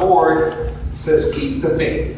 Lord says, keep the faith.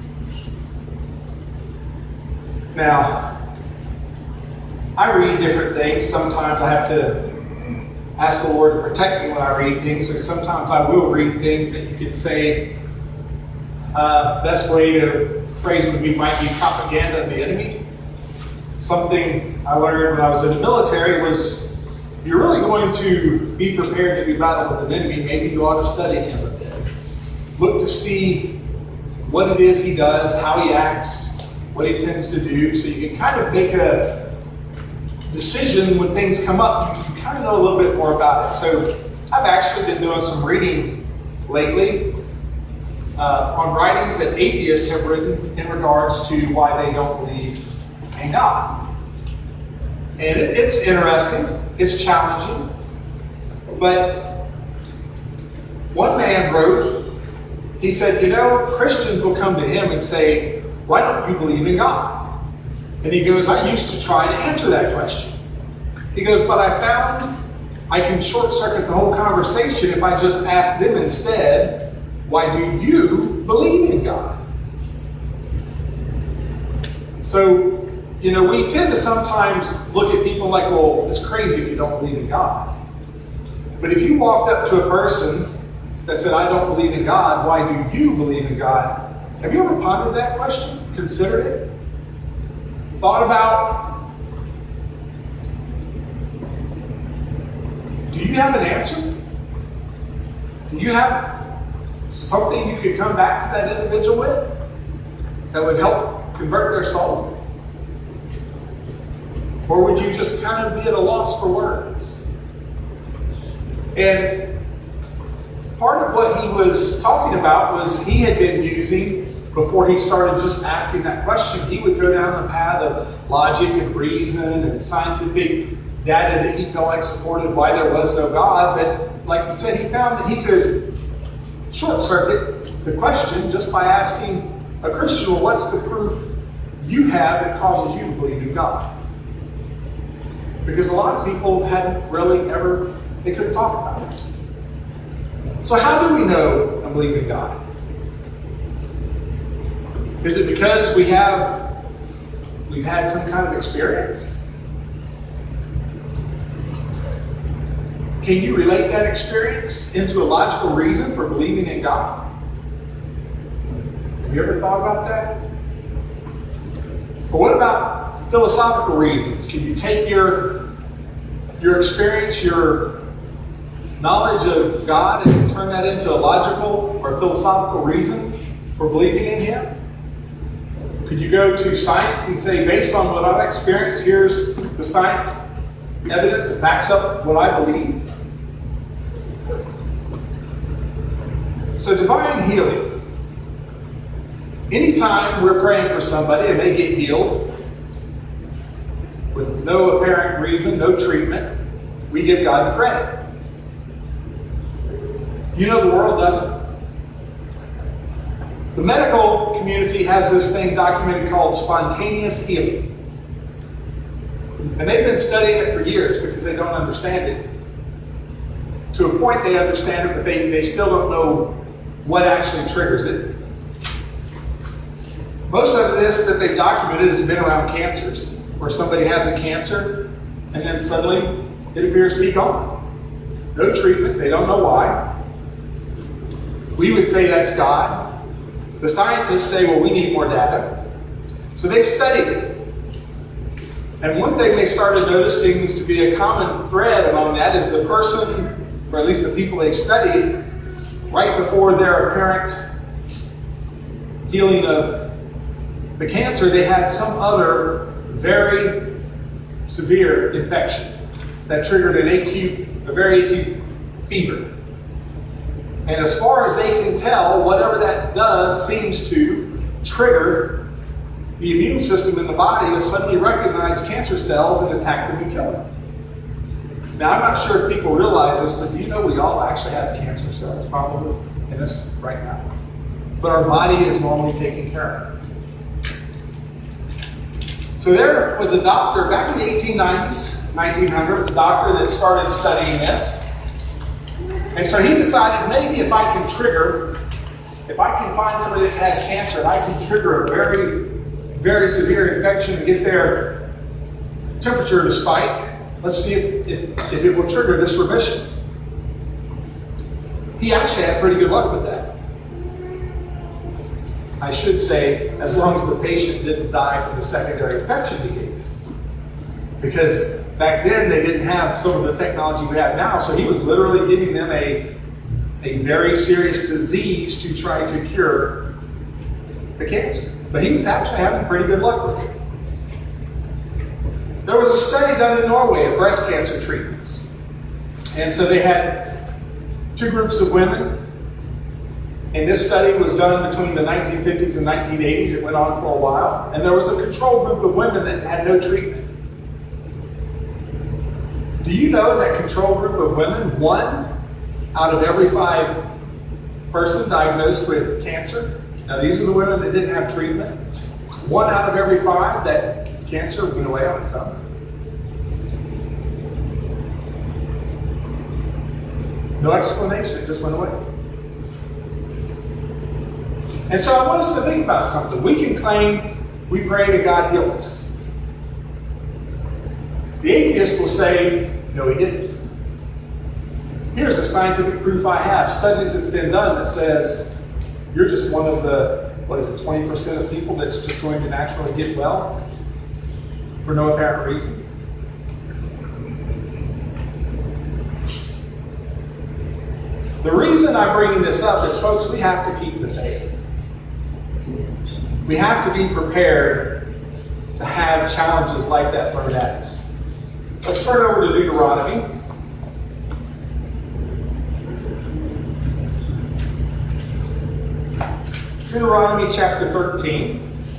Now, I read different things. Sometimes I have to ask the Lord to protect me when I read things, or sometimes I will read things that you could say, best way to phrase it would be, might be propaganda of the enemy. Something I learned when I was in the military was, if you're really going to be prepared to do battle with an enemy, maybe you ought to study him a bit. Look to see what it is he does, how he acts, what he tends to do, so you can kind of make a decision when things come up. You can kind of know a little bit more about it. So I've actually been doing some reading lately on writings that atheists have written in regards to why they don't believe in God. And it's interesting. It's challenging. But one man wrote, he said, Christians will come to him and say, why don't you believe in God? And he goes, I used to try to answer that question. He goes, but I found I can short circuit the whole conversation if I just ask them instead, why do you believe in God? So, we tend to sometimes look at people like, well, it's crazy if you don't believe in God. But if you walked up to a person that said, I don't believe in God, why do you believe in God? Have you ever pondered that question? Considered it? Thought about, do you have an answer? Do you have something you could come back to that individual with that would help convert their soul? Or would you just kind of be at a loss for words? And part of what he was talking about was he had been using, before he started just asking that question, he would go down the path of logic and reason and scientific data that he felt like supported why there was no God. But like he said, he found that he could short circuit the question just by asking a Christian, well, what's the proof you have that causes you to believe in God? Because a lot of people hadn't really ever, they couldn't talk about it. So how do we know and believe in God? Is it because we've had some kind of experience? Can you relate that experience into a logical reason for believing in God? Have you ever thought about that? But what about philosophical reasons? Can you take your experience, your knowledge of God, and turn that into a logical or philosophical reason for believing in Him? Could you go to science and say, based on what I've experienced, here's the science evidence that backs up what I believe? So divine healing. Anytime we're praying for somebody and they get healed with no apparent reason, no treatment, we give God the credit. The world doesn't. The medical community has this thing documented called spontaneous healing. And they've been studying it for years because they don't understand it. To a point they understand it, but they still don't know what actually triggers it. Most of this that they've documented has been around cancers, where somebody has a cancer and then suddenly it appears to be gone. No treatment, they don't know why. We would say that's God. The scientists say, well, we need more data. So they've studied it. And one thing they started noticing is to be a common thread among that is the person, or at least the people they've studied, right before their apparent healing of the cancer, they had some other very severe infection that triggered a very acute fever. And as far as they can tell, whatever that does seems to trigger the immune system in the body to suddenly recognize cancer cells and attack them and kill them. Now, I'm not sure if people realize this, but do you know we all actually have cancer cells probably in us right now? But our body is normally taking care of it. So there was a doctor back in the 1890s, 1900s, a doctor that started studying this. And so he decided, maybe if I can trigger if I can find somebody that has cancer and I can trigger a very, very severe infection and get their temperature to spike, let's see if it will trigger this remission. He actually had pretty good luck with that. I should say, as long as the patient didn't die from the secondary infection he gave. Because back then they didn't have some of the technology we have now, so he was literally giving them a very serious disease to try to cure the cancer. But he was actually having pretty good luck with it. There was a study done in Norway of breast cancer treatments. And so they had two groups of women. And this study was done between the 1950s and 1980s. It went on for a while. And there was a control group of women that had no treatment. Do you know that control group of women, 1 out of every 5 person diagnosed with cancer? Now these are the women that didn't have treatment. 1 out of every 5 that cancer went away on its own. No explanation, it just went away. And so I want us to think about something. We can claim we pray to God heal us. The atheist will say, no, he didn't. Here's the scientific proof I have. Studies that's been done that says you're just one of the, 20% of people that's just going to naturally get well for no apparent reason. The reason I'm bringing this up is, folks, we have to keep the faith. We have to be prepared to have challenges like that thrown at us. Let's turn over to Deuteronomy. Deuteronomy chapter 13,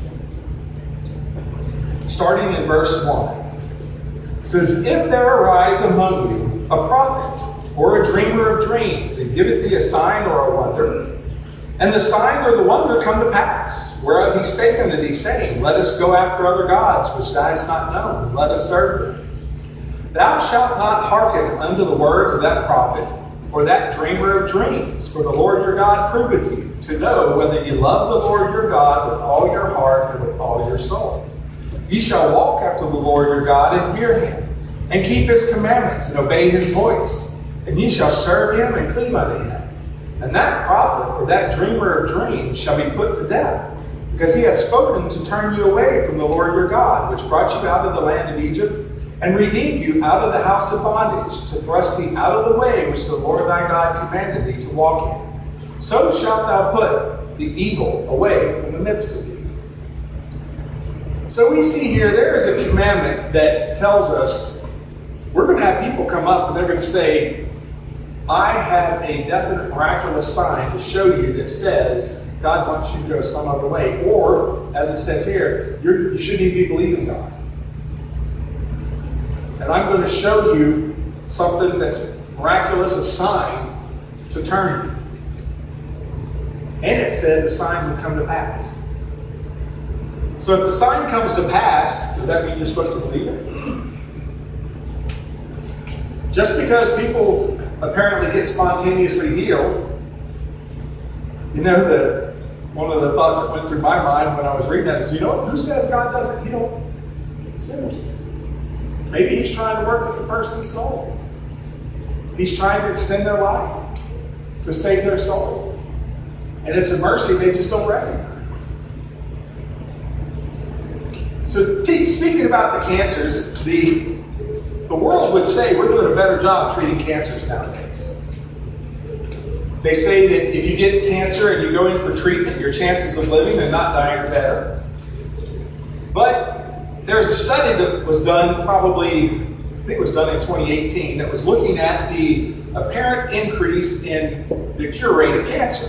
starting in verse 1. It says, if there arise among you a prophet or a dreamer of dreams, and giveth thee a sign or a wonder, and the sign or the wonder come to pass, whereof he spake unto thee, saying, let us go after other gods, which thou hast not known, and let us serve them. Thou shalt not hearken unto the words of that prophet, or that dreamer of dreams, for the Lord your God proveth you, to know whether ye love the Lord your God with all your heart and with all your soul. Ye shall walk after the Lord your God, and fear him, and keep his commandments, and obey his voice. And ye shall serve him, and cleave unto him. And that prophet, or that dreamer of dreams, shall be put to death, because he hath spoken to turn you away from the Lord your God, which brought you out of the land of Egypt, and redeemed you out of the house of bondage, to thrust thee out of the way which the Lord thy God commanded thee to walk in. So shalt thou put the evil away from the midst of thee. So we see here, there is a commandment that tells us we're going to have people come up and they're going to say, I have a definite miraculous sign to show you that says God wants you to go some other way. Or, as it says here, you shouldn't even be believing God. And I'm going to show you something that's miraculous, a sign to turn you. And it said the sign would come to pass. So if the sign comes to pass, does that mean you're supposed to believe it? Just because people apparently get spontaneously healed, one of the thoughts that went through my mind when I was reading that is, who says God doesn't heal sinners? Maybe he's trying to work with the person's soul. He's trying to extend their life to save their soul. And it's a mercy they just don't recognize. So speaking about the cancers, the world would say we're doing a better job treating cancers nowadays. They say that if you get cancer and you go in for treatment, your chances of living and not dying are better. But there's a study that was done I think it was done in 2018, that was looking at the apparent increase in the cure rate of cancer.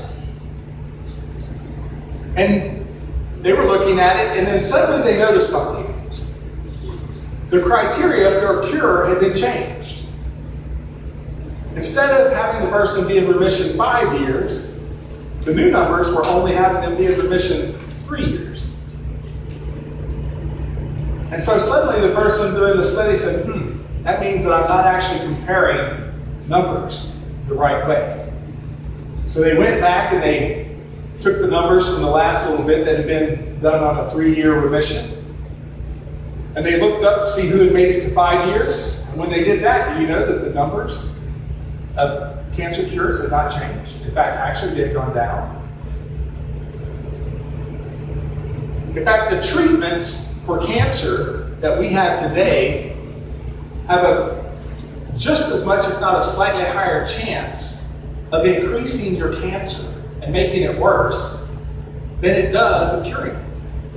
And they were looking at it, and then suddenly they noticed something. The criteria for a cure had been changed. Instead of having the person be in remission 5 years, the new numbers were only having them be in remission 3 years. And so suddenly the person doing the study said, that means that I'm not actually comparing numbers the right way. So they went back and they took the numbers from the last little bit that had been done on a 3-year remission. And they looked up to see who had made it to 5 years. And when they did that, do you know that the numbers of cancer cures had not changed? In fact, actually, they had gone down. In fact, the treatments for cancer that we have today have just as much, if not a slightly higher chance of increasing your cancer and making it worse than it does of curing it.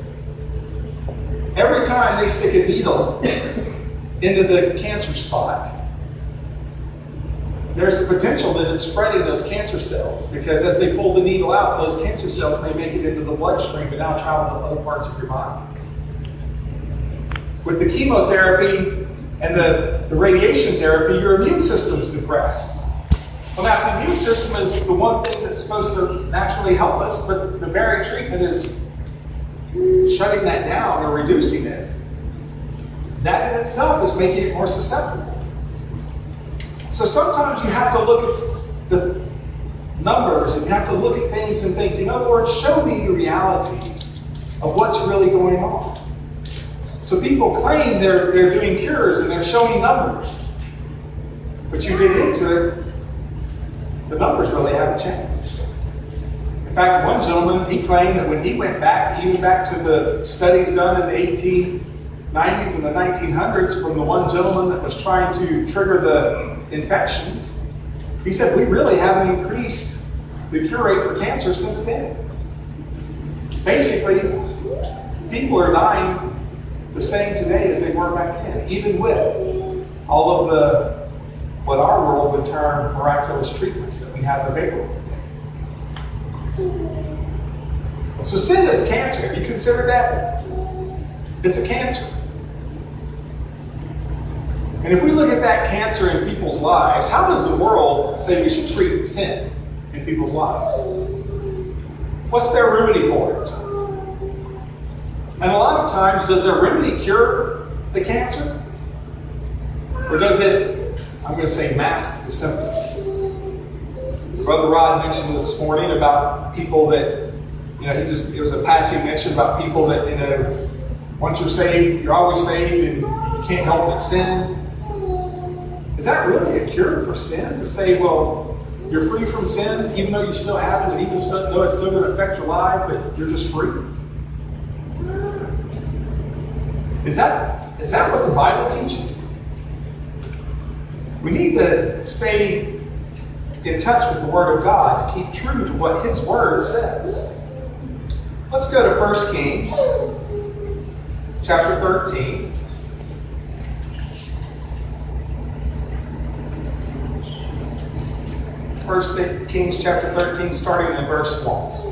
Every time they stick a needle into the cancer spot, there's the potential that it's spreading those cancer cells, because as they pull the needle out, those cancer cells may make it into the bloodstream and now travel to other parts of your body. With the chemotherapy and the radiation therapy, your immune system's depressed. Well, now, the immune system is the one thing that's supposed to naturally help us, but the very treatment is shutting that down or reducing it. That in itself is making it more susceptible. So sometimes you have to look at the numbers and you have to look at things and think, Lord, show me the reality of what's really going on. So people claim they're doing cures and they're showing numbers. But you dig into it, the numbers really haven't changed. In fact, one gentleman, he claimed that when he went back, even back to the studies done in the 1890s and the 1900s from the one gentleman that was trying to trigger the infections, he said, we really haven't increased the cure rate for cancer since then. Basically, people are dying the same today as they were back then, even with all of the, what our world would term miraculous treatments that we have available today. So sin is cancer. Have you considered that? It's a cancer. And if we look at that cancer in people's lives, how does the world say we should treat sin in people's lives? What's their remedy for it? And a lot of times, does their remedy cure the cancer? Or does it, I'm going to say, mask the symptoms? Brother Rod mentioned this morning about people that, it was a passing mention about people that, once you're saved, you're always saved and you can't help but sin. Is that really a cure for sin? To say, well, you're free from sin, even though you still have it, and even though it's still going to affect your life, but you're just free? Is that what the Bible teaches? We need to stay in touch with the Word of God to keep true to what His Word says. Let's go to 1 Kings chapter 13. 1 Kings chapter 13, starting in verse 1.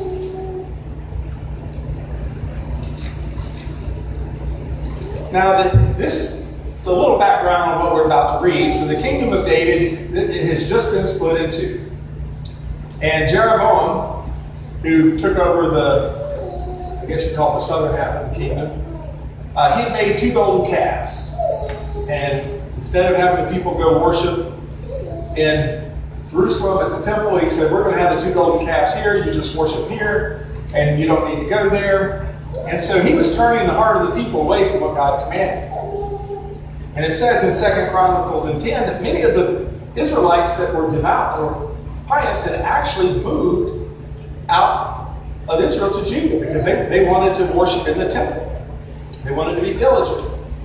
Now, this is a little background on what we're about to read. So the kingdom of David, it has just been split in two. And Jeroboam, who took over I guess you call it the southern half of the kingdom, he had made 2 golden calves. And instead of having the people go worship in Jerusalem at the temple, he said, we're going to have the 2 golden calves here. You just worship here, and you don't need to go there. And so he was turning the heart of the people away from what God commanded. And it says in 2 Chronicles 10 that many of the Israelites that were devout or pious had actually moved out of Israel to Judah because they wanted to worship in the temple. They wanted to be diligent.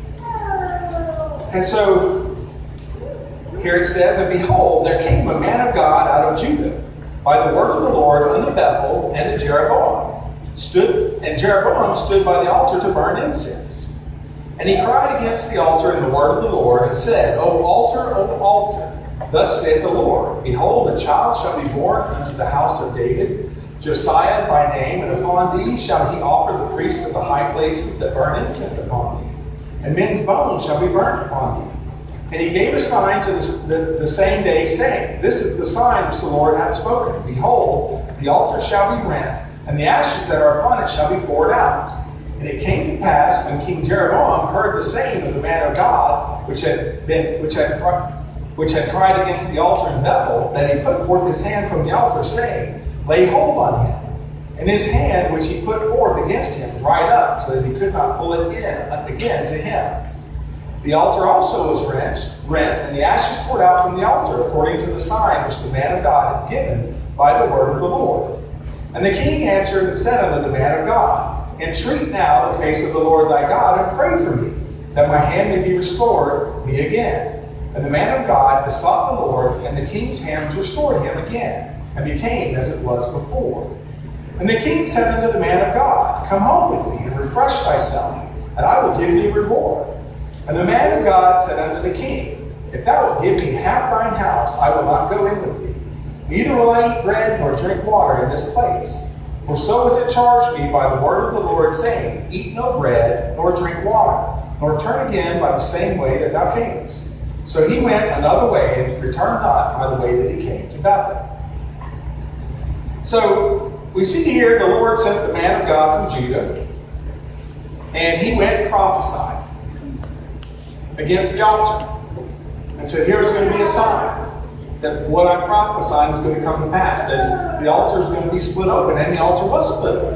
And so here it says, and behold, there came a man of God out of Judah by the word of the Lord unto Bethel and to Jeroboam. And Jeroboam stood by the altar to burn incense. And he cried against the altar in the word of the Lord, and said, O altar, thus saith the Lord, behold, a child shall be born unto the house of David, Josiah by name, and upon thee shall he offer the priests of the high places that burn incense upon thee. And men's bones shall be burnt upon thee. And he gave a sign to the same day, saying, This is the sign which the Lord hath spoken. Behold, the altar shall be rent, and the ashes that are upon it shall be poured out. And it came to pass, when King Jeroboam heard the saying of the man of God, which had cried against the altar in Bethel, that he put forth his hand from the altar, saying, Lay hold on him. And his hand, which he put forth against him, dried up, so that he could not pull it in again to him. The altar also was rent, and the ashes poured out from the altar, according to the sign which the man of God had given by the word of the Lord. And the king answered and said unto the man of God, Entreat now the face of the Lord thy God, and pray for me, that my hand may be restored me again. And the man of God besought the Lord, and the king's hand was restored him again, and became as it was before. And the king said unto the man of God, Come home with me, and refresh thyself, and I will give thee a reward. And the man of God said unto the king, If thou wilt give me half thine house, I will not go in with thee. Neither will I eat bread nor drink water in this place. For so is it charged me by the word of the Lord, saying, Eat no bread, nor drink water, nor turn again by the same way that thou camest. So he went another way, and returned not by the way that he came to Bethel. So we see here the Lord sent the man of God from Judah, and he went and prophesied against the altar. And said, here's going to be a sign that what I'm prophesying is going to come to pass, that the altar is going to be split open, and the altar was split open.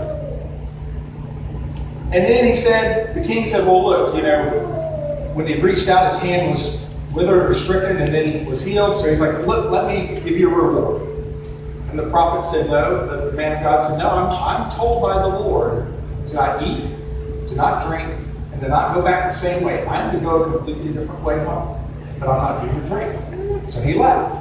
And then the king said, well, look, when he reached out, his hand was withered or stricken, and then he was healed. So he's like, look, let me give you a reward. And the prophet said no. The man of God said, no, I'm told by the Lord to not eat, to not drink, and to not go back the same way. I'm to go a completely different way home, but I'm not to eat or drink. So he left.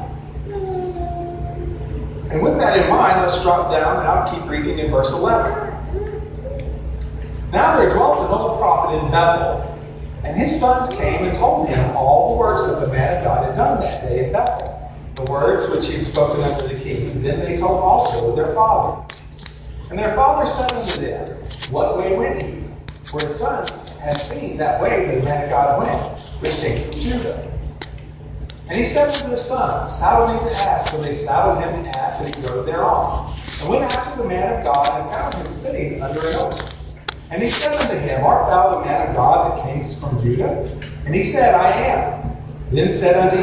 And with that in mind, let's drop down and I'll keep reading in verse 11. Now there dwelt an old prophet in Bethel, and his sons came and told him all the works that the man of God had done that day in Bethel, the words which he had spoken unto the king. And then they told also their father. And their father said unto them, What way went he? For his sons had seen that way that the man of God went, which came from Judah. And he said unto his sons, Saddle me the ass. So they saddled him the ass, and he rode thereon. And went after the man of God, and found him sitting under an oak. And he said unto him, Art thou the man of God that camest from Judah? And he said, I am. Then said unto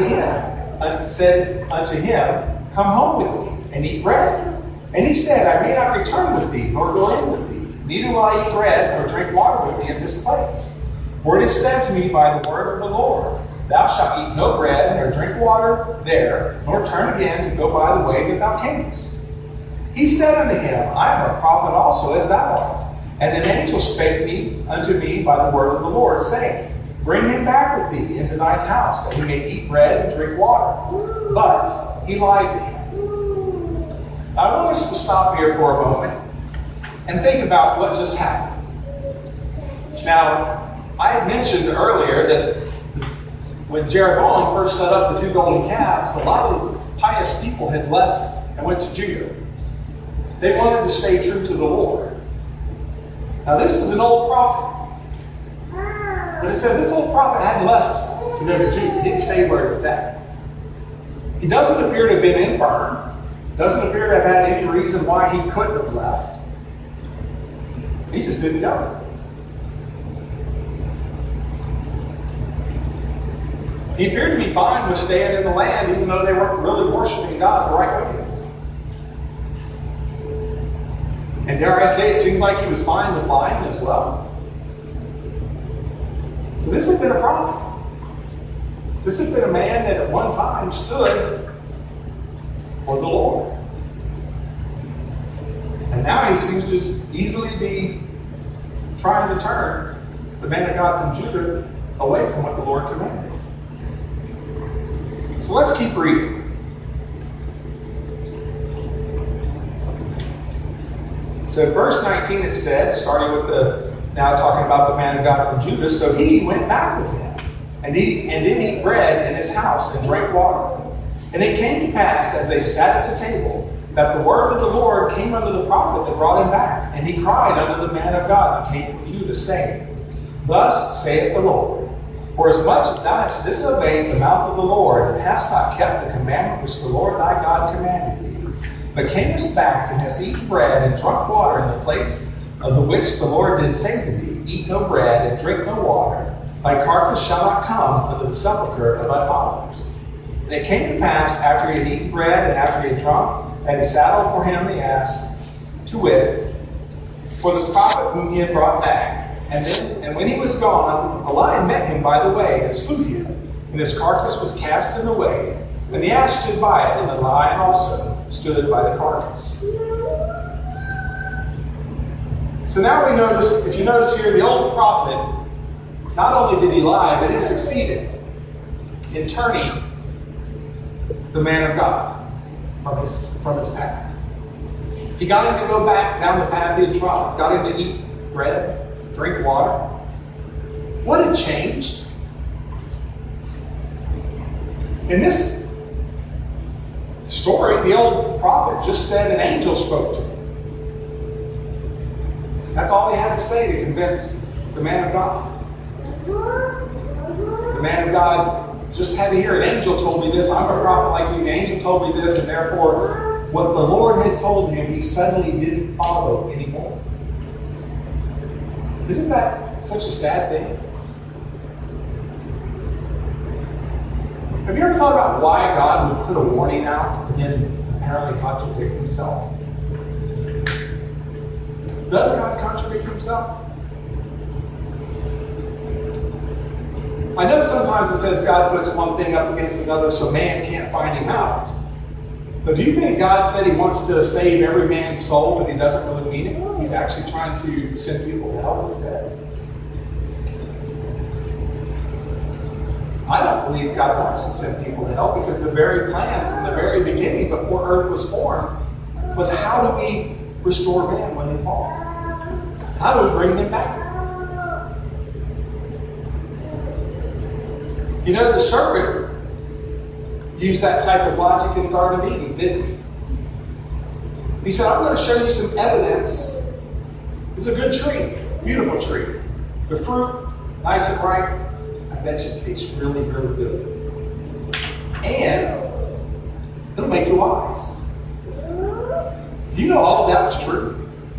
him, Come home with me, and eat bread. And he said, I may not return with thee, nor go in with thee. Neither will I eat bread, nor drink water with thee in this place. For it is said to me by the word of the Lord, Thou shalt eat no bread, nor drink water there, nor turn again to go by the way that thou camest. He said unto him, I am a prophet also, as thou art. And an angel spake unto me by the word of the Lord, saying, Bring him back with thee into thine house, that he may eat bread and drink water. But he lied to him. Now, I want us to stop here for a moment and think about what just happened. Now, I had mentioned earlier that when Jeroboam first set up the two golden calves, a lot of pious people had left and went to Judah. They wanted to stay true to the Lord. Now, this is an old prophet. But it said this old prophet hadn't left to go to Judah. He had stayed where he was at. He doesn't appear to have been infirm. Doesn't appear to have had any reason why he couldn't have left. He just didn't go. He appeared to be fine with staying in the land, even though they weren't really worshiping God the right way. And dare I say, it seemed like he was fine with lying as well. So this had been a prophet. This had been a man that at one time stood for the Lord. And now he seems to just easily be trying to turn the man of God from Judah away from what the Lord commanded. So let's keep reading. So verse 19 it said, starting with now talking about the man of God from Judah, so he went back with him, and did eat bread in his house, and drank water. And it came to pass, as they sat at the table, that the word of the Lord came unto the prophet that brought him back. And he cried unto the man of God that came from Judah, saying, Thus saith the Lord, Forasmuch as thou hast disobeyed the mouth of the Lord, and hast not kept the commandment which the Lord thy God commanded thee, but camest back, and hast eaten bread and drunk water in the place of the which the Lord did say to thee, Eat no bread and drink no water, thy carcass shall not come unto the sepulchre of thy fathers. And it came to pass, after he had eaten bread and after he had drunk, that he saddled for him the ass, to wit, for the prophet whom he had brought back. And when he was gone, a lion met him by the way and slew him, and his carcass was cast in the way. And the ass stood by it, and the lion also stood by the carcass. So now we notice, if you notice here, the old prophet, not only did he lie, but he succeeded in turning the man of God from his path. He got him to go back down the path he had trod, got him to eat bread, drink water. What had changed? In this story, the old prophet just said an angel spoke to him. That's all he had to say to convince the man of God. The man of God just had to hear an angel told me this. I'm a prophet like you. The angel told me this, and therefore what the Lord had told him, he suddenly didn't follow anymore. Isn't that such a sad thing? Have you ever thought about why God would put a warning out and then apparently contradict himself? Does God contradict himself? I know sometimes it says God puts one thing up against another so man can't find him out. But do you think God said he wants to save every man's soul, but he doesn't really mean it? He's actually trying to send people to hell instead? I don't believe God wants to send people to hell, because the very plan from the very beginning, before earth was formed, was how do we restore man when they fall? How do we bring them back? You know, the serpent used that type of logic in the Garden of Eden, didn't he? He said, I'm going to show you some evidence. It's a good tree, beautiful tree. The fruit, nice and ripe. I bet you it tastes really, really good. And it'll make you wise. Do you know all of that was true?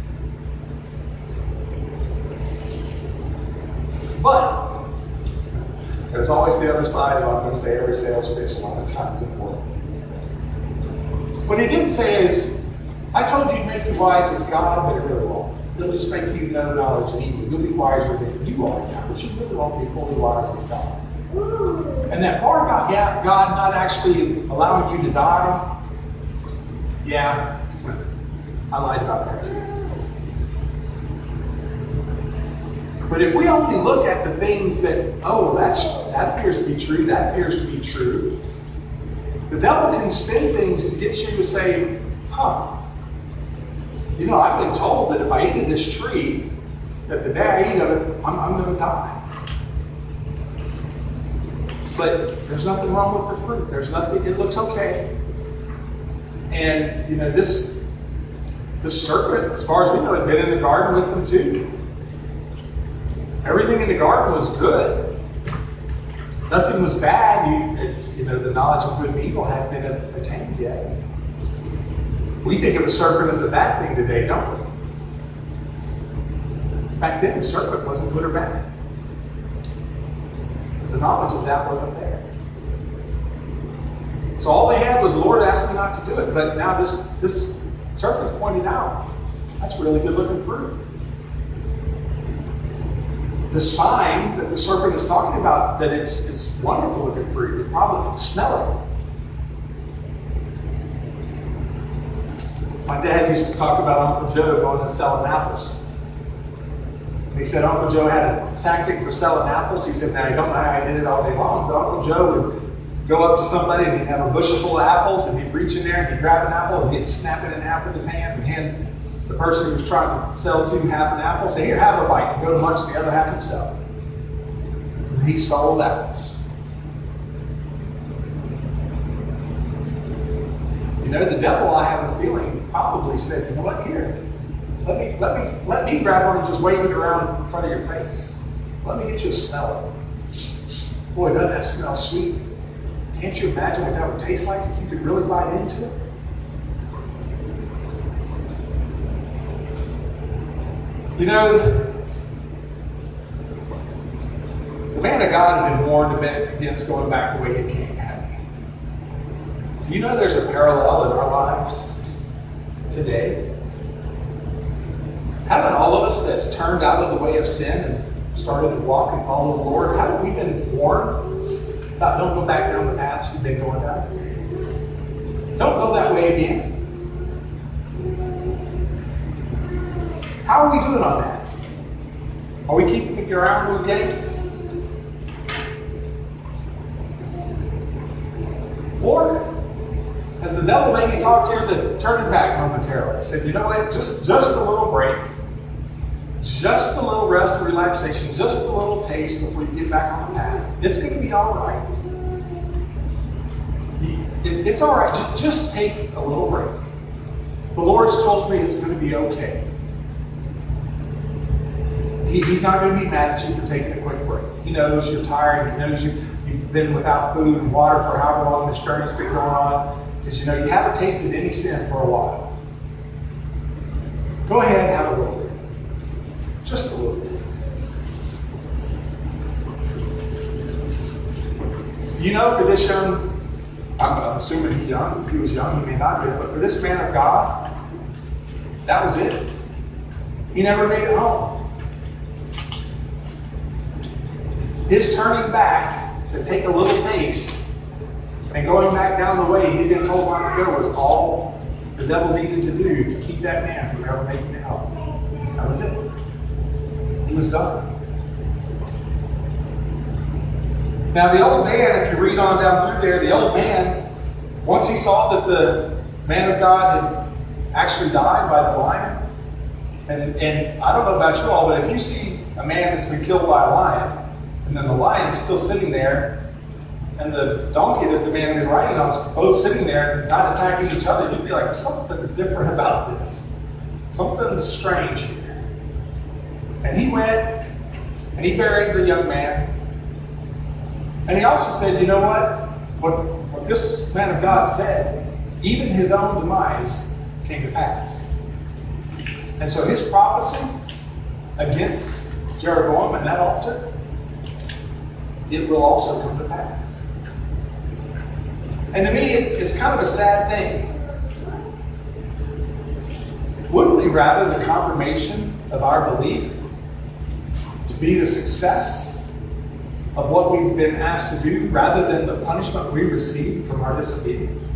But there's always the other side of, I'm going to say, every sales pitch a lot of times important. What he didn't say is, I told you to make you wise as God, but it really won't. It'll just make you know knowledge and evil. You'll be wiser than you are now, but you really won't be fully wise as God. And that part about God not actually allowing you to die, yeah, I lied about that too. But if we only look at the things that, that appears to be true, that appears to be true, the devil can spin things to get you to say, you know, I've been told that if I eat of this tree, that the day I eat of it, I'm going to die. But there's nothing wrong with the fruit. There's nothing, it looks okay. And, you know, this serpent, as far as we know, had been in the garden with them too. Everything in the garden was good. Nothing was bad. The knowledge of good and evil hadn't been attained yet. We think of a serpent as a bad thing today, don't we? Back then, the serpent wasn't good or bad. But the knowledge of that wasn't there. So all they had was, the Lord asked me not to do it. But now this serpent's pointed out, that's really good looking fruit. The sign that the serpent is talking about, that it's wonderful looking fruit, you probably can smell it. My dad used to talk about Uncle Joe going and selling apples. And he said Uncle Joe had a tactic for selling apples. He said, now, you don't know how he did it all day long, but Uncle Joe would go up to somebody and he'd have a bushel full of apples, and he'd reach in there and he'd grab an apple and he'd snap it in half with his hands and hand the person who was trying to sell to half an apple, say, here, have a bite, and go to munch the other half himself. And he sold apples. You know, the devil, I have a feeling, probably said, you know what, here, let me grab one and just wave it around in front of your face. Let me get you a smell of it. Boy, doesn't that smell sweet? Can't you imagine what that would taste like if you could really bite into it? You know, the man of God had been warned a bit against going back the way he came, hadn't he? You know there's a parallel in our lives today. way of sin and started to walk and follow the Lord, haven't we been warned about don't go back down the paths you've been going down? Don't go that way again. How are we doing on that? Are we keeping the ground we've gained? Or has the devil maybe talked to you to turn it back momentarily? Said, you know what, just a little break, just a little rest and relaxation, just a little taste before you get back on the path. It's going to be all right. It's all right. Just take a little break. The Lord's told me it's going to be okay. He's not going to be mad at you for taking a quick break. He knows you're tired. He knows you've been without food and water for however long this journey's been going on. Because you haven't tasted any sin for a while. Go ahead and have a little bit. Just a little taste. For this young, I'm assuming he was young, he may not be, but for this man of God, that was it. He never made it home. His turning back to take a little taste and going back down the way he'd been told not to go was all the devil needed to do to keep that man from ever making it home. That was it. He was done. Now the old man, if you read on down through there, the old man, once he saw that the man of God had actually died by the lion, and I don't know about you all, but if you see a man that's been killed by a lion, and then the lion's still sitting there, and the donkey that the man had been riding on is both sitting there, not attacking each other, you'd be like, something's different about this. Something's strange here. And he went, and he buried the young man. And he also said, you know what this man of God said, even his own demise came to pass. And so his prophecy against Jeroboam and that altar, it will also come to pass. And to me, it's kind of a sad thing. Wouldn't we rather the confirmation of our belief to be the success of what we've been asked to do rather than the punishment we receive from our disobedience?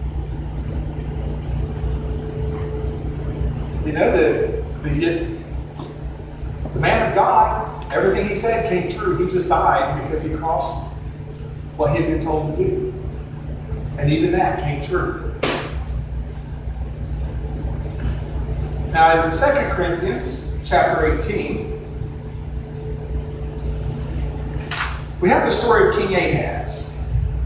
The man of God, everything he said came true. He just died because he crossed what he had been told to do. And even that came true. Now in 2 Corinthians chapter 18, we have the story of King Ahaz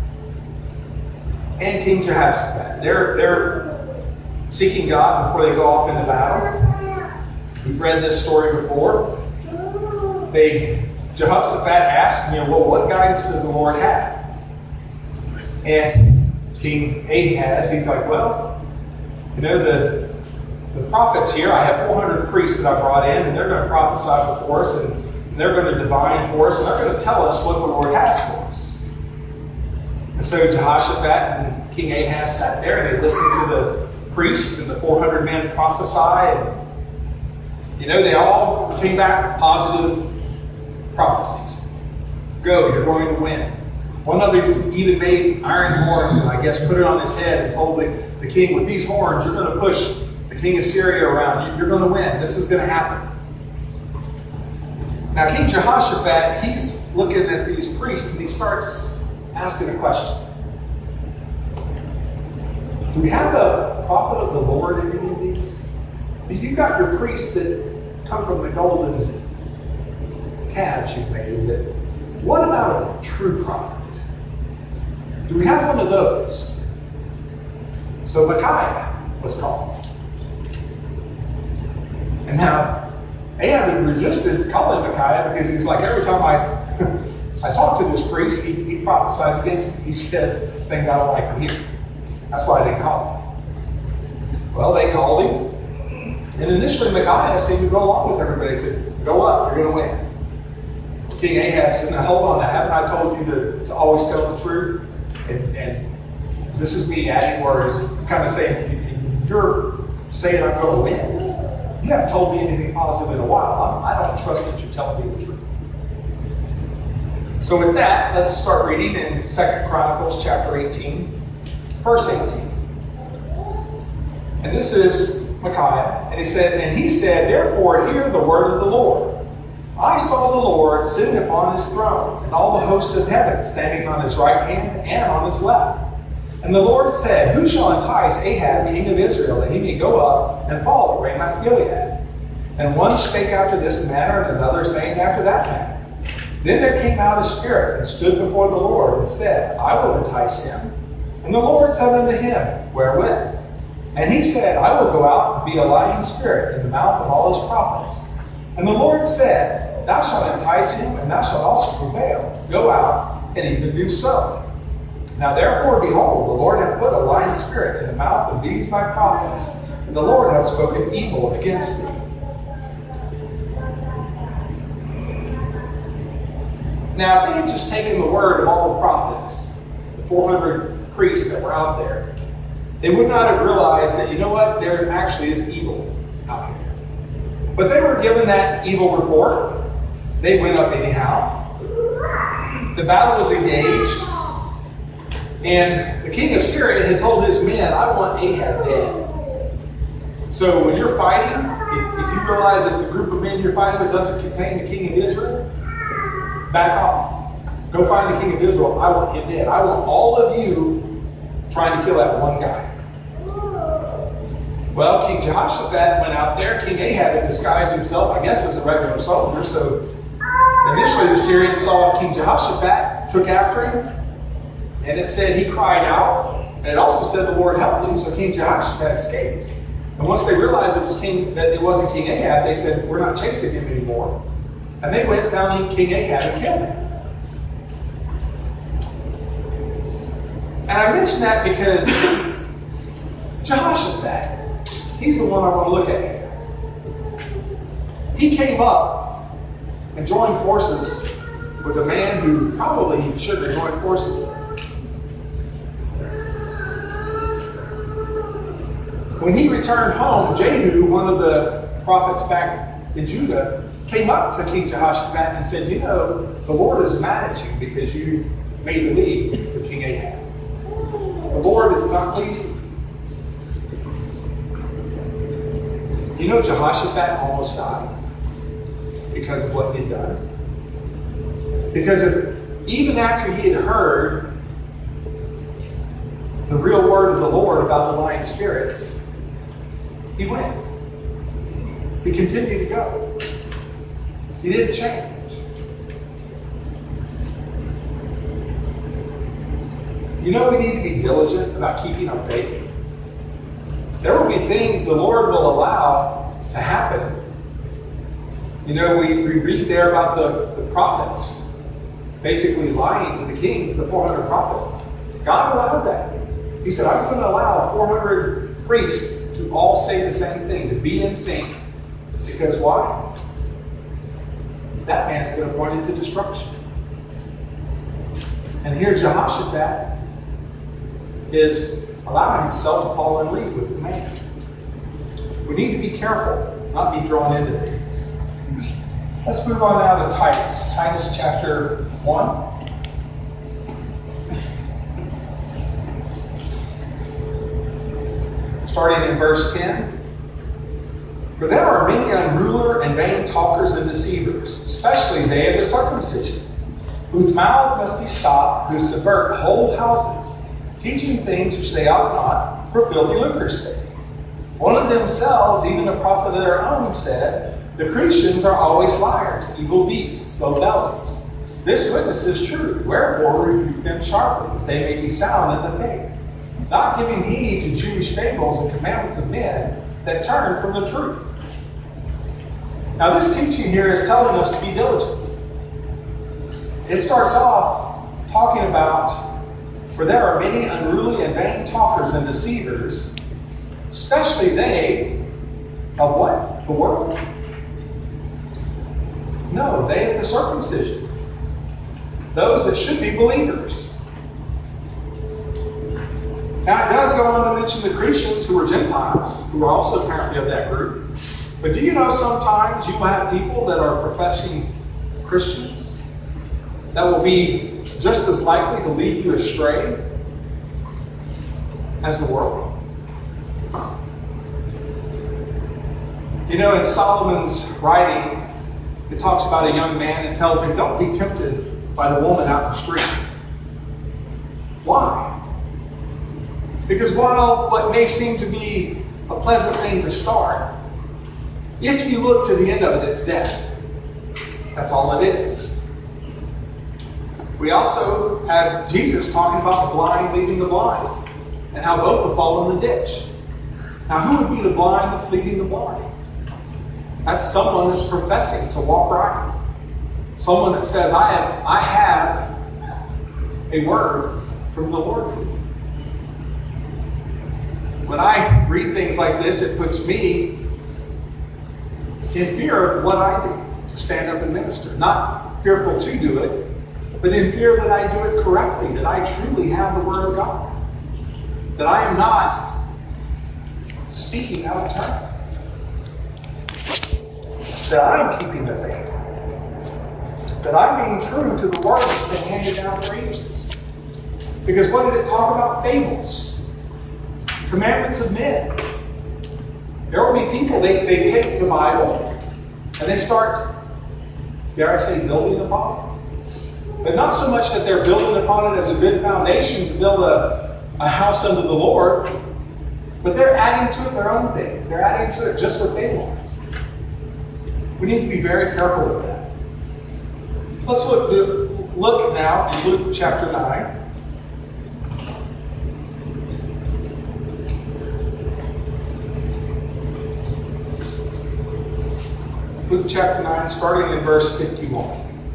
and King Jehoshaphat. They're seeking God before they go off into battle. We've read this story before. Jehoshaphat asked, well, what guidance does the Lord have? And King Ahaz, he's like, well, the prophets here, I have 400 priests that I brought in, and they're going to prophesy before us, and they're going to divine for us, and they're going to tell us what the Lord has for us. And so Jehoshaphat and King Ahaz sat there, and they listened to the priests and the 400 men prophesy, and they all came back with positive prophecies. Go, you're going to win. One of them even made iron horns and I guess put it on his head and told the king, with these horns, you're going to push the king of Syria around. You're going to win. This is going to happen. Now, King Jehoshaphat, he's looking at these priests and he starts asking a question. Do we have a prophet of the Lord in any of these? You got your priests that come from the golden calves you've made. But what about a true prophet? Do we have one of those? So Micaiah was called. And now Ahab had resisted calling Micaiah because he's like, every time I talk to this priest, he prophesies against me. He says things I don't like to hear. That's why they called him. Well, they called him. And initially Micaiah seemed to go along with everybody. He said, go up, you're going to win. King Ahab said, now hold on, haven't I told you to always tell the truth? And this is me adding words, kind of saying, you're saying I'm going to win. You haven't told me anything positive in a while. I don't trust that you're telling me the truth. So with that, let's start reading in 2 Chronicles chapter 18, verse 18. And this is Micaiah. And he said, therefore hear the word of the Lord. I saw the Lord sitting upon his throne, and all the host of heaven standing on his right hand and on his left. And the Lord said, who shall entice Ahab, king of Israel, that he may go up and follow Ramoth Gilead? And one spake after this manner, and another saying after that manner. Then there came out a spirit, and stood before the Lord, and said, I will entice him. And the Lord said unto him, wherewith? And he said, I will go out and be a lying spirit in the mouth of all his prophets. And the Lord said, thou shalt entice him, and thou shalt also prevail. Go out, and even do so. Now therefore, behold, the Lord hath put a lying spirit in the mouth of these thy prophets, and the Lord hath spoken evil against thee. Now, if they had just taken the word of all the prophets, the 400 priests that were out there, they would not have realized that, you know what, there actually is evil out here. But they were given that evil report. They went up anyhow. The battle was engaged. And the king of Syria had told his men, I want Ahab dead. So when you're fighting, if you realize that the group of men you're fighting with doesn't contain the king of Israel, back off. Go find the king of Israel. I want him dead. I want all of you trying to kill that one guy. Well, King Jehoshaphat went out there. King Ahab had disguised himself, I guess, as a regular soldier. So initially the Syrians saw King Jehoshaphat, took after him, and it said he cried out. And it also said the Lord helped him, so King Jehoshaphat escaped. And once they realized that it wasn't King Ahab, they said, we're not chasing him anymore. And they went, found King Ahab, and killed him. And I mention that because Jehoshaphat, he's the one I want to look at here. He came up and joined forces with a man who probably he shouldn't have joined forces with. When he returned home, Jehu, one of the prophets back in Judah, came up to King Jehoshaphat and said, you know, the Lord is mad at you because you made a league with King Ahab. The Lord is not pleased with you. You know, Jehoshaphat almost died because of what he had done. Because even after he had heard the real word of the Lord about the lying spirits, he went. He continued to go. He didn't change. You know, we need to be diligent about keeping our faith. There will be things the Lord will allow to happen. You know, we read there about the prophets basically lying to the kings, the 400 prophets. God allowed that. He said, I'm going to allow 400 priests to all say the same thing, to be in sync. Because why? That man's going to point into destruction. And here Jehoshaphat is allowing himself to fall in league with the man. We need to be careful, not be drawn into things. Let's move on now to Titus. Titus chapter 1. Starting in verse 10. For there are many unruly and vain talkers and deceivers, especially they of the circumcision, whose mouths must be stopped, who subvert whole houses, teaching things which they ought not, for filthy lucre's sake. One of themselves, even a prophet of their own, said, the Christians are always liars, evil beasts, slow bellies. This witness is true, wherefore rebuke them sharply, that they may be sound in the faith, not giving heed to Jewish fables and commandments of men that turn from the truth. Now this teaching here is telling us to be diligent. It starts off talking about, for there are many unruly and vain talkers and deceivers, especially they of what? The world? No, they of the circumcision. Those that should be believers. Now it does go on to mention the Cretans, who were Gentiles, who were also apparently of that group. But do you know sometimes you will have people that are professing Christians that will be just as likely to lead you astray as the world? You know, in Solomon's writing, it talks about a young man and tells him, don't be tempted by the woman out in the street. Why? Because while what may seem to be a pleasant thing to start, if you look to the end of it, it's death. That's all it is. We also have Jesus talking about the blind leading the blind and how both will fall in the ditch. Now, who would be the blind that's leading the blind? That's someone that's professing to walk right. Someone that says, I have a word from the Lord for you. When I read things like this, it puts me in fear of what I do to stand up and minister. Not fearful to do it, but in fear that I do it correctly, that I truly have the Word of God. That I am not speaking out of turn. That I'm keeping the faith. That I'm being true to the Word that's been handed down for ages. Because what did it talk about? Fables. Commandments of men. There will be people, they take the Bible and they start, dare I say, building upon it. But not so much that they're building upon it as a good foundation to build a house unto the Lord, but they're adding to it their own things. They're adding to it just what they want. We need to be very careful with that. Let's look now in Luke chapter 9. Luke chapter 9, starting in verse 51.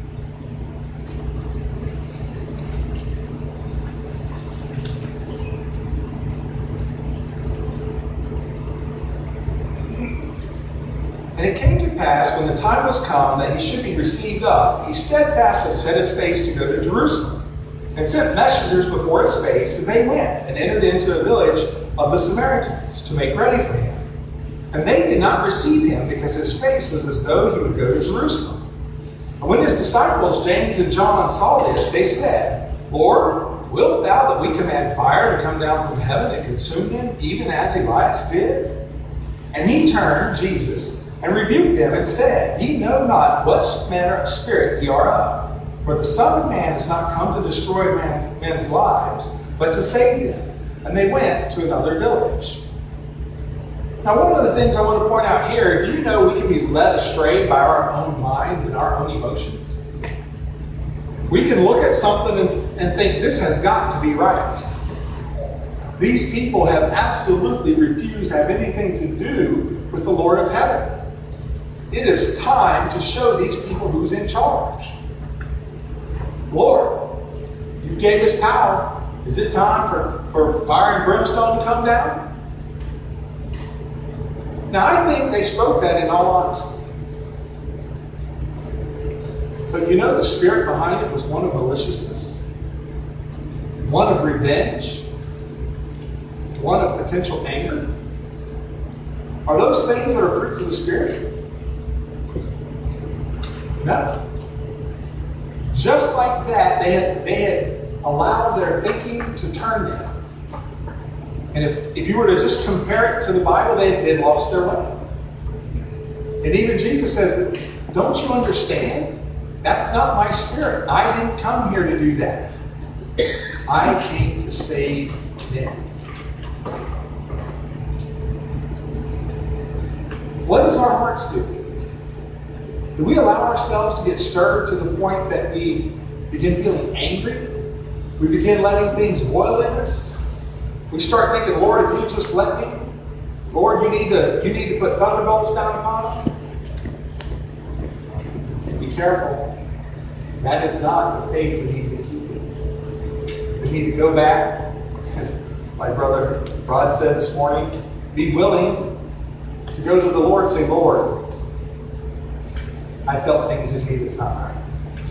And it came to pass, when the time was come that he should be received up, he steadfastly set his face to go to Jerusalem, and sent messengers before his face, and they went and entered into a village of the Samaritans to make ready for him. And they did not receive him, because his face was as though he would go to Jerusalem. And when his disciples, James and John, saw this, they said, Lord, wilt thou that we command fire to come down from heaven and consume them, even as Elias did? And he turned, Jesus, and rebuked them, and said, Ye know not what manner of spirit ye are of. For the Son of Man is not come to destroy men's lives, but to save them. And they went to another village. Now, one of the things I want to point out here, do you know we can be led astray by our own minds and our own emotions? We can look at something and think, this has got to be right. These people have absolutely refused to have anything to do with the Lord of heaven. It is time to show these people who's in charge. Lord, you gave us power. Is it time for fire and brimstone to come down? Now, I think they spoke that in all honesty. But you know the spirit behind it was one of maliciousness, one of revenge, one of potential anger. Are those things that are fruits of the Spirit? No. Just like that, they had allowed their thinking to turn them. And if you were to just compare it to the Bible, they'd lost their way. And even Jesus says, don't you understand? That's not my spirit. I didn't come here to do that. I came to save men. What does our hearts do? Do we allow ourselves to get stirred to the point that we begin feeling angry? We begin letting things boil in us? We start thinking, Lord, if you just let me, Lord, you need to put thunderbolts down upon them. Be careful. That is not the faith we need to keep. We need to go back. Like Brother Rod said this morning, be willing to go to the Lord and say, Lord, I felt things in me that's not right.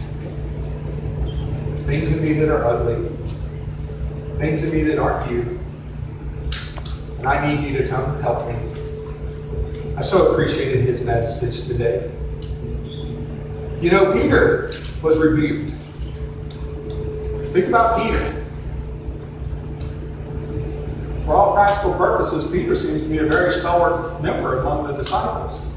Things in me that are ugly. Things in me that aren't you. And I need you to come help me. I so appreciated his message today. You know, Peter was rebuked. Think about Peter. For all practical purposes, Peter seems to be a very stalwart member among the disciples.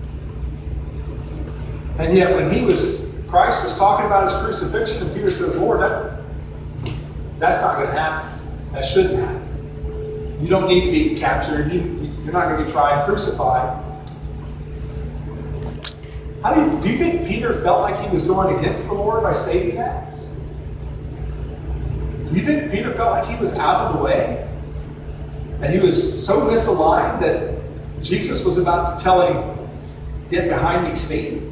And yet when Christ was talking about his crucifixion, and Peter says, Lord, that's not going to happen. That shouldn't happen. You don't need to be captured. You're not going to be tried and crucified. Do you think Peter felt like he was going against the Lord by stating that? Do you think Peter felt like he was out of the way? And he was so misaligned that Jesus was about to tell him, get behind me, Satan?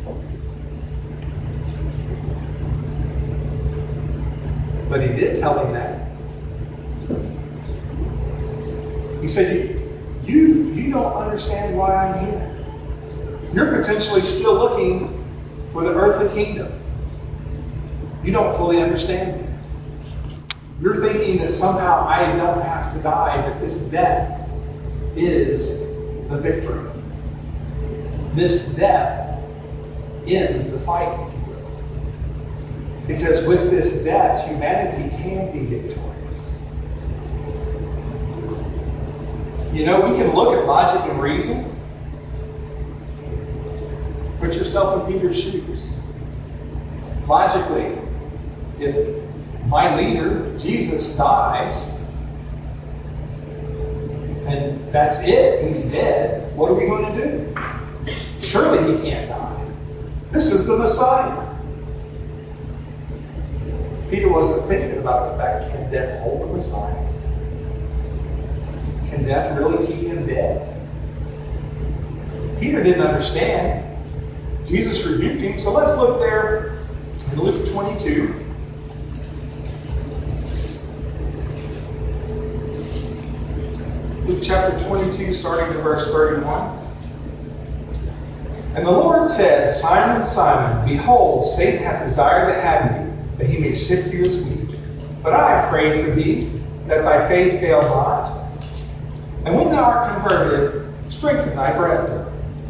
But he did tell him that. He said, you don't understand why I'm here. You're potentially still looking for the earthly kingdom. You don't fully understand it. You're thinking that somehow I don't have to die, that this death is the victory. This death ends the fight, if you will. Because with this death, humanity can be victorious. You know, we can look at logic and reason. Put yourself in Peter's shoes. Logically, if my leader, Jesus, dies, and that's it, he's dead, what are we going to do? Surely he can't die. This is the Messiah. Peter wasn't thinking about the fact, can death hold the Messiah? Can death really keep him dead? Peter didn't understand. Jesus rebuked him. So let's look there in Luke 22. Luke chapter 22, starting in verse 31. And the Lord said, Simon, Simon, behold, Satan hath desired to have you, that he may sift you as wheat. But I have prayed for thee, that thy faith fail not. And when thou art converted, strengthen thy brethren.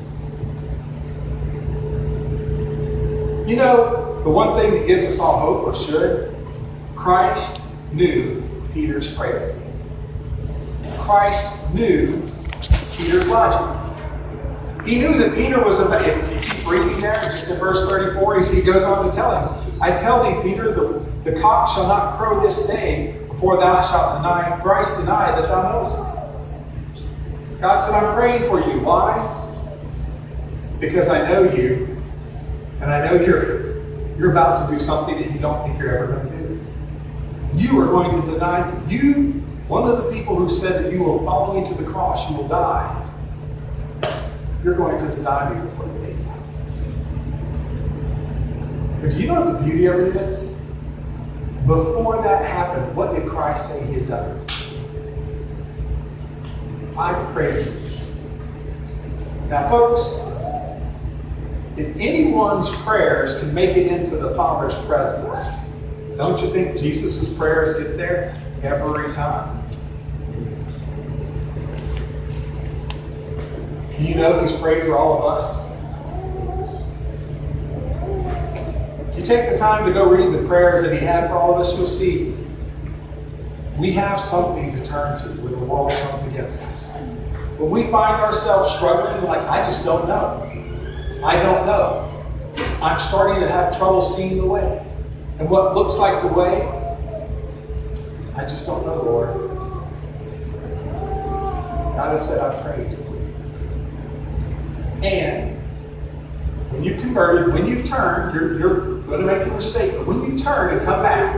You know, the one thing that gives us all hope, or should, Christ knew Peter's frailty. Christ knew Peter's logic. He knew that Peter was a, if you keep reading there, just in verse 34, he goes on to tell him, I tell thee, Peter, the cock shall not crow this day before thou shalt thrice deny that thou knowest me. God said, I'm praying for you. Why? Because I know you, and I know you're about to do something that you don't think you're ever going to do. You are going to deny me. You, one of the people who said that you will follow me to the cross, you will die. You're going to deny me before the day's out. But do you know what the beauty of it is? Before that happened, what did Christ say he had done? I've prayed for you. Now, folks, if anyone's prayers can make it into the Father's presence, don't you think Jesus' prayers get there every time? Do you know he's prayed for all of us? If you take the time to go read the prayers that he had for all of us, you'll see we have something to turn to when the world comes against us. When we find ourselves struggling, like, I just don't know. I don't know. I'm starting to have trouble seeing the way. And what looks like the way, I just don't know, Lord. God has said, I've prayed. And when you've converted, when you've turned, you're going to make a mistake. But when you turn and come back,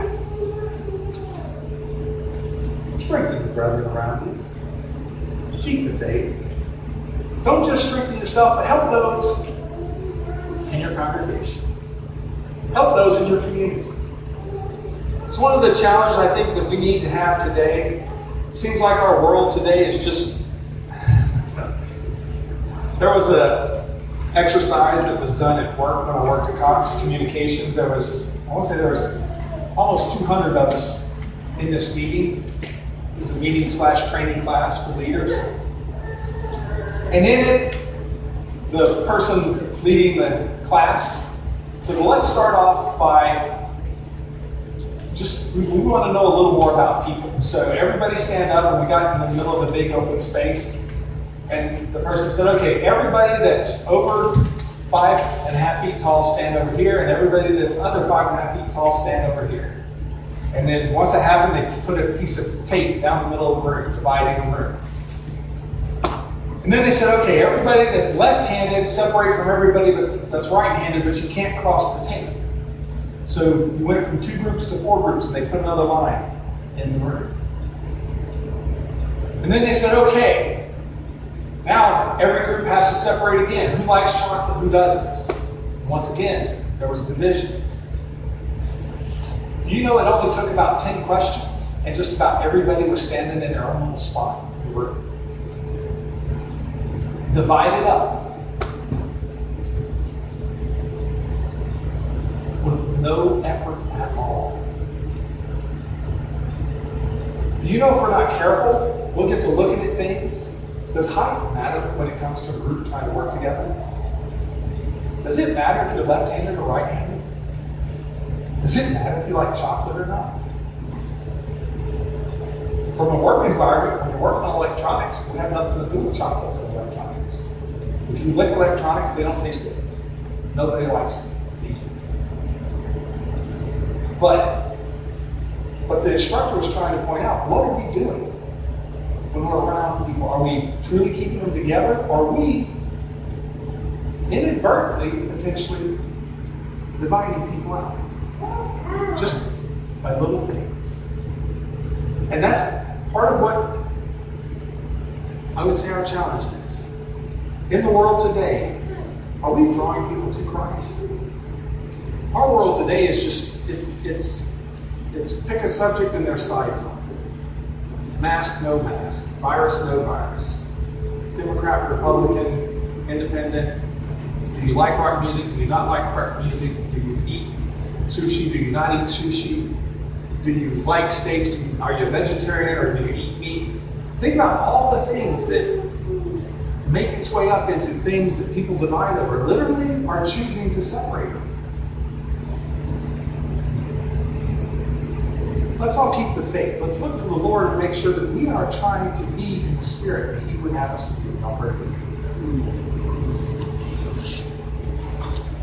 strengthen the brethren around you. Keep the faith. Don't just strengthen yourself, but help those in your congregation. Help those in your community. It's one of the challenges I think that we need to have today. It seems like our world today is just... There was an exercise that was done at work when I worked at Cox Communications. There was almost 200 of us in this meeting. It was a meeting / training class for leaders. And in it, the person leading the class said, well, let's start off by we want to know a little more about people. So everybody stand up, and we got in the middle of a big open space. And the person said, okay, everybody that's over 5.5 feet tall, stand over here, and everybody that's under 5.5 feet tall, stand over here. And then once it happened, they put a piece of tape down the middle of the room, dividing the room. And then they said, okay, everybody that's left-handed, separate from everybody that's right-handed, but you can't cross the tape. So you went from 2 groups to 4 groups, and they put another line in the room. And then they said, okay, now every group has to separate again. Who likes chocolate? Who doesn't? Once again, there was divisions. You know, it only took about 10 questions, and just about everybody was standing in their own little spot in the room. Divided up with no effort at all. Do you know if we're not careful, we'll get to looking at things? Does height matter when it comes to a group trying to work together? Does it matter if you're left-handed or right-handed? Does it matter if you like chocolate or not? From a work environment, when you're working on electronics, we have nothing that isn't chocolates and electronics. If you lick electronics, they don't taste good. Nobody likes them. But the instructor was trying to point out, what are we doing when we're around people? Are we truly keeping them together? Are we inadvertently, potentially, dividing people out? Just by little things. And that's part of what I would say our challenge is. In the world today, are we drawing people to Christ? Our world today is just, it's pick a subject and their sides on it. Mask, no mask. Virus, no virus. Democrat, Republican, independent. Do you like rock music? Do you not like rock music? Do you eat sushi? Do you not eat sushi? Do you like steaks? Are you a vegetarian or do you eat meat? Think about all the things that make its way up into things that people divide over. Literally are choosing to separate them. Let's all keep the faith. Let's look to the Lord and make sure that we are trying to be in the spirit that He would have us to be. I'll pray for you.